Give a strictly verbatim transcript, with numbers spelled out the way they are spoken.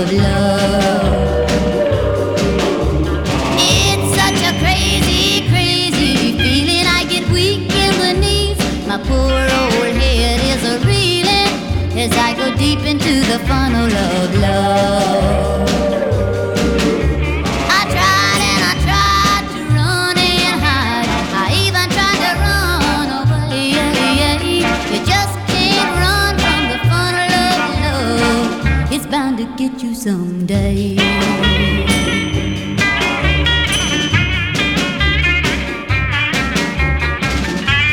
of love. It's such a crazy, crazy feeling. I get weak in the knees. My poor old head is a reeling as I go deep into the funnel of love. I tried and I tried to run and hide. I even tried to run away. You just can't run from the funnel of love. It's bound to get you someday.